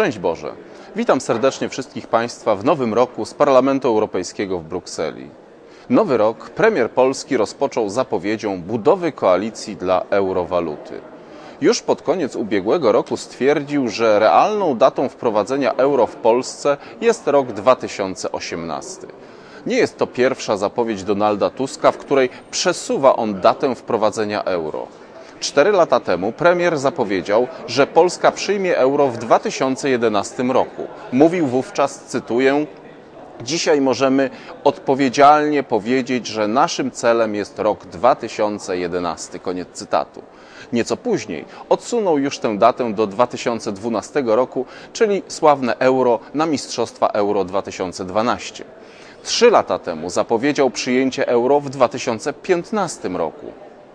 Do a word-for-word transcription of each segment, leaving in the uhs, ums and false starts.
Szczęść Boże! Witam serdecznie wszystkich Państwa w nowym roku z Parlamentu Europejskiego w Brukseli. Nowy rok premier Polski rozpoczął zapowiedzią budowy koalicji dla eurowaluty. Już pod koniec ubiegłego roku stwierdził, że realną datą wprowadzenia euro w Polsce jest rok dwa tysiące osiemnasty. Nie jest to pierwsza zapowiedź Donalda Tuska, w której przesuwa on datę wprowadzenia euro. Cztery lata temu premier zapowiedział, że Polska przyjmie euro w dwa tysiące jedenastym roku. Mówił wówczas, cytuję: dzisiaj możemy odpowiedzialnie powiedzieć, że naszym celem jest rok dwa tysiące jedenasty. Koniec cytatu. Nieco później odsunął już tę datę do dwa tysiące dwunastego roku, czyli sławne euro na Mistrzostwa Euro dwa tysiące dwanaście. Trzy lata temu zapowiedział przyjęcie euro w dwa tysiące piętnastym roku.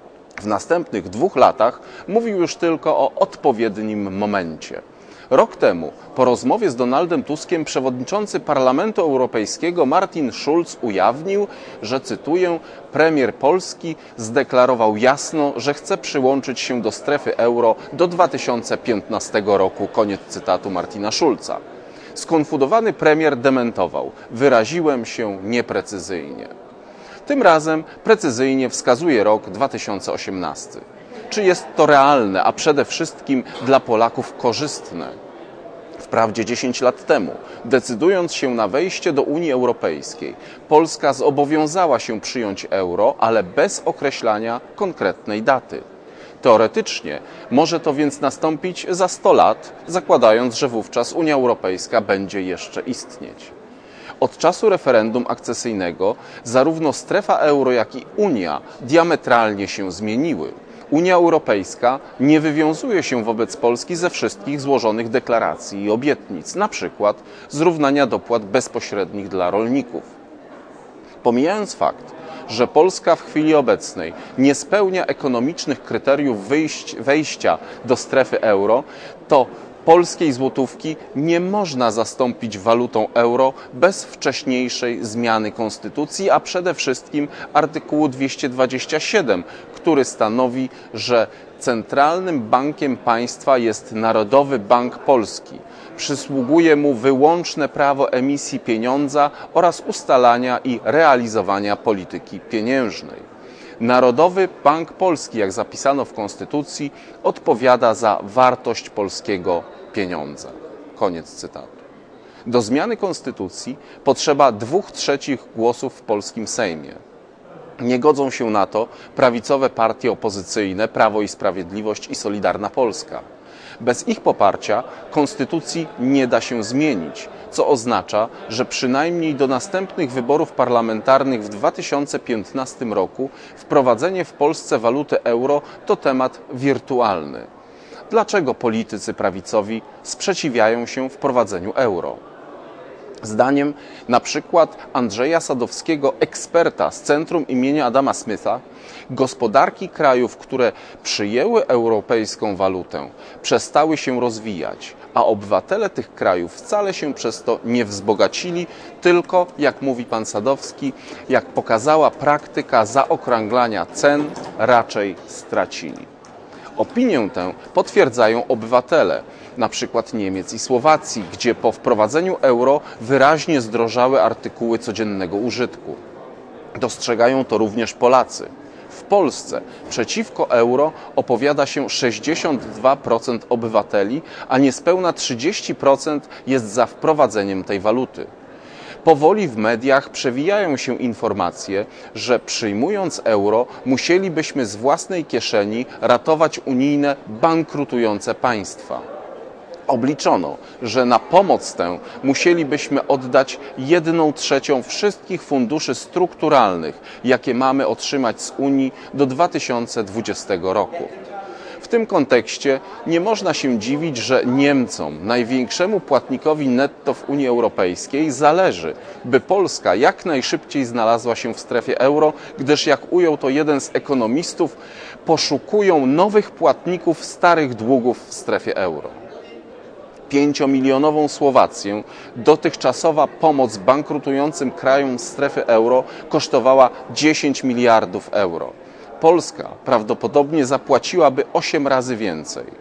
W następnych dwóch latach mówił już tylko o odpowiednim momencie. Rok temu, po rozmowie z Donaldem Tuskiem, przewodniczący Parlamentu Europejskiego Martin Schulz ujawnił, że, cytuję, premier Polski zdeklarował jasno, że chce przyłączyć się do strefy euro do dwa tysiące piętnastego roku. Koniec cytatu Martina Schulza. Skonfudowany premier dementował: wyraziłem się nieprecyzyjnie. Tym razem precyzyjnie wskazuje rok dwa tysiące osiemnasty. Czy jest to realne, a przede wszystkim dla Polaków korzystne? Wprawdzie dziesięć lat temu, decydując się na wejście do Unii Europejskiej, Polska zobowiązała się przyjąć euro, ale bez określania konkretnej daty. Teoretycznie może to więc nastąpić za sto lat, zakładając, że wówczas Unia Europejska będzie jeszcze istnieć. Od czasu referendum akcesyjnego zarówno strefa euro, jak i Unia diametralnie się zmieniły. Unia Europejska nie wywiązuje się wobec Polski ze wszystkich złożonych deklaracji i obietnic, na przykład zrównania dopłat bezpośrednich dla rolników. Pomijając fakt, że Polska w chwili obecnej nie spełnia ekonomicznych kryteriów wyjść, wejścia do strefy euro, to polskiej złotówki nie można zastąpić walutą euro bez wcześniejszej zmiany konstytucji, a przede wszystkim artykułu dwieście dwadzieścia siedem, który stanowi, że Centralnym Bankiem Państwa jest Narodowy Bank Polski. Przysługuje mu wyłączne prawo emisji pieniądza oraz ustalania i realizowania polityki pieniężnej. Narodowy Bank Polski, jak zapisano w Konstytucji, odpowiada za wartość polskiego pieniądza. Koniec cytatu. Do zmiany Konstytucji potrzeba dwóch trzecich głosów w polskim Sejmie. Nie godzą się na to prawicowe partie opozycyjne Prawo i Sprawiedliwość i Solidarna Polska. Bez ich poparcia Konstytucji nie da się zmienić, co oznacza, że przynajmniej do następnych wyborów parlamentarnych w dwa tysiące piętnastym roku wprowadzenie w Polsce waluty euro to temat wirtualny. Dlaczego politycy prawicowi sprzeciwiają się wprowadzeniu euro? Zdaniem na przykład Andrzeja Sadowskiego, eksperta z Centrum imienia Adama Smitha, gospodarki krajów, które przyjęły europejską walutę, przestały się rozwijać, a obywatele tych krajów wcale się przez to nie wzbogacili, tylko, jak mówi pan Sadowski, jak pokazała praktyka zaokrąglania cen, raczej stracili. Opinię tę potwierdzają obywatele, na przykład Niemiec i Słowacji, gdzie po wprowadzeniu euro wyraźnie zdrożały artykuły codziennego użytku. Dostrzegają to również Polacy. W Polsce przeciwko euro opowiada się sześćdziesiąt dwa procent obywateli, a niespełna trzydzieści procent jest za wprowadzeniem tej waluty. Powoli w mediach przewijają się informacje, że przyjmując euro musielibyśmy z własnej kieszeni ratować unijne bankrutujące państwa. Obliczono, że na pomoc tę musielibyśmy oddać jedną trzecią wszystkich funduszy strukturalnych, jakie mamy otrzymać z Unii do dwa tysiące dwudziestego roku. W tym kontekście nie można się dziwić, że Niemcom, największemu płatnikowi netto w Unii Europejskiej, zależy, by Polska jak najszybciej znalazła się w strefie euro, gdyż, jak ujął to jeden z ekonomistów, poszukują nowych płatników starych długów w strefie euro. Pięciomilionową Słowację dotychczasowa pomoc bankrutującym krajom strefy euro kosztowała dziesięć miliardów euro. Polska prawdopodobnie zapłaciłaby osiem razy więcej.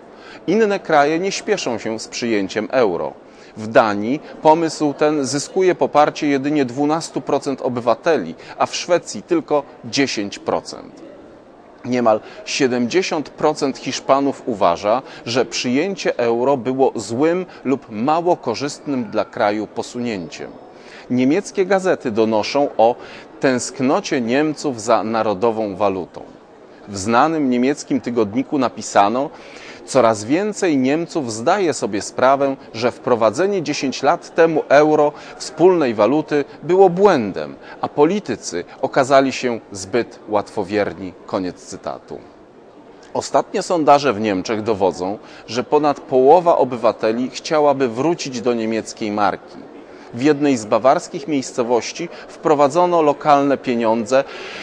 Inne kraje nie śpieszą się z przyjęciem euro. W Danii pomysł ten zyskuje poparcie jedynie dwanaście procent obywateli, a w Szwecji tylko dziesięć procent. Niemal siedemdziesiąt procent Hiszpanów uważa, że przyjęcie euro było złym lub mało korzystnym dla kraju posunięciem. Niemieckie gazety donoszą o tęsknocie Niemców za narodową walutą. W znanym niemieckim tygodniku napisano: coraz więcej Niemców zdaje sobie sprawę, że wprowadzenie dziesięć lat temu euro, wspólnej waluty, było błędem, a politycy okazali się zbyt łatwowierni. Koniec cytatu. Ostatnie sondaże w Niemczech dowodzą, że ponad połowa obywateli chciałaby wrócić do niemieckiej marki. W jednej z bawarskich miejscowości wprowadzono lokalne pieniądze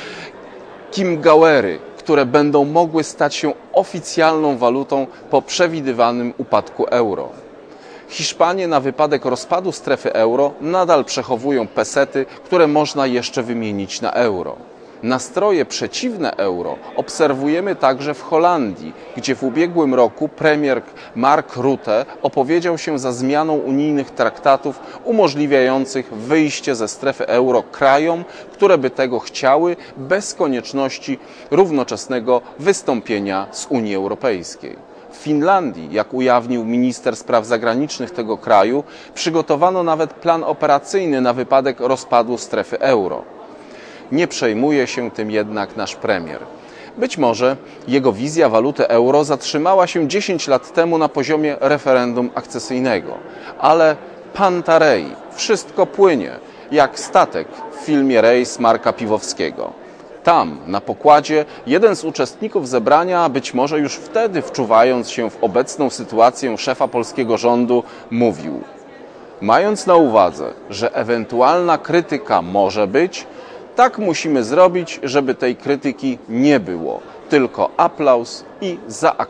Chiemgauery, które będą mogły stać się oficjalną walutą po przewidywanym upadku euro. Hiszpanie na wypadek rozpadu strefy euro nadal przechowują pesety, które można jeszcze wymienić na euro. Nastroje przeciwne euro obserwujemy także w Holandii, gdzie w ubiegłym roku premier Mark Rutte opowiedział się za zmianą unijnych traktatów umożliwiających wyjście ze strefy euro krajom, które by tego chciały, bez konieczności równoczesnego wystąpienia z Unii Europejskiej. W Finlandii, jak ujawnił minister spraw zagranicznych tego kraju, przygotowano nawet plan operacyjny na wypadek rozpadu strefy euro. Nie przejmuje się tym jednak nasz premier. Być może jego wizja waluty euro zatrzymała się dziesięć lat temu na poziomie referendum akcesyjnego. Ale Pantarei, wszystko płynie, jak statek w filmie Rejs Marka Piwowskiego. Tam, na pokładzie, jeden z uczestników zebrania, być może już wtedy wczuwając się w obecną sytuację szefa polskiego rządu, mówił: mając na uwadze, że ewentualna krytyka może być, tak musimy zrobić, żeby tej krytyki nie było, tylko aplauz i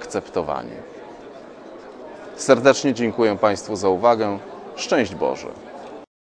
zaakceptowanie. Serdecznie dziękuję Państwu za uwagę. Szczęść Boże.